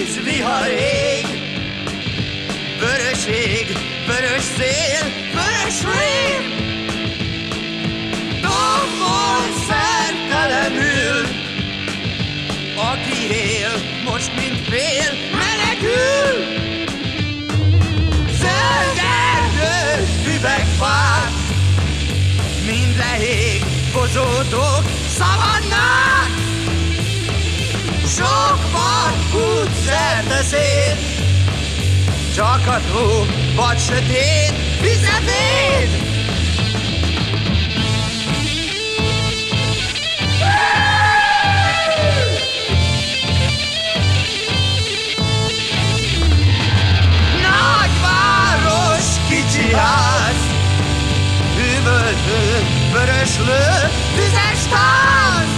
tűz, vihar ég, vörös ég, vörös szél, vörös rém. Tombol szertelenül, aki él, most mint fél, menekül. Zöld erdő, üvegfák, mind lehég, bozótok, szavannák. Sok part út szerte szét, csak a tó, vagy sötét, vizetét. Nagyváros, kicsi ház, üvöltő, vöröslő, tüzes táz.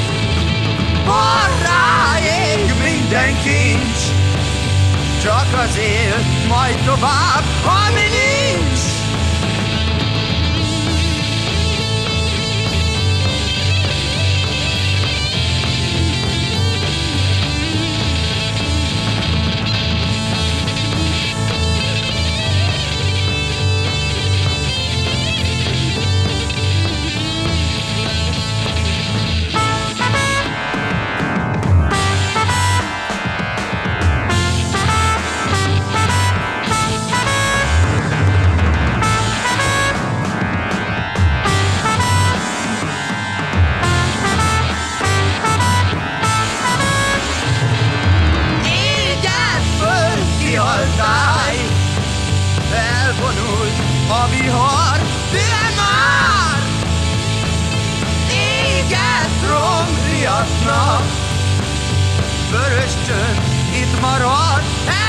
Borrá ég minden kincs, csak az él, majd tovább, ami nincs. Elvonult a vihar, de már égett romriadt nap. Vörös csönd itt marad.